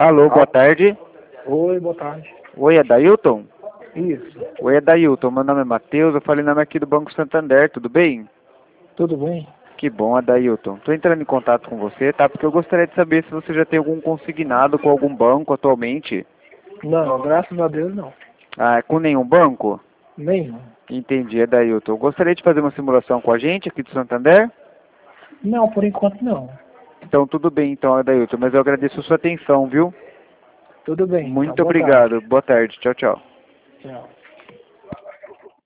Alô, boa tarde. Oi, boa tarde. Oi, é Dailton? Isso. Oi, é Dailton. Meu nome é Matheus, eu falei nome aqui do Banco Santander, tudo bem? Tudo bem? Que bom, Adailton. Estou entrando em contato com você, tá? Porque eu gostaria de saber se você já tem algum consignado com algum banco atualmente. Não, graças a Deus não. Ah, com nenhum banco? Nenhum. Entendi, Adailton. Gostaria de fazer uma simulação com a gente aqui do Santander? Não, por enquanto não. Então, tudo bem, então, Adailton. Mas eu agradeço a sua atenção, viu? Tudo bem. Então, Muito boa tarde. obrigado. Boa tarde. Tchau, tchau. Tchau.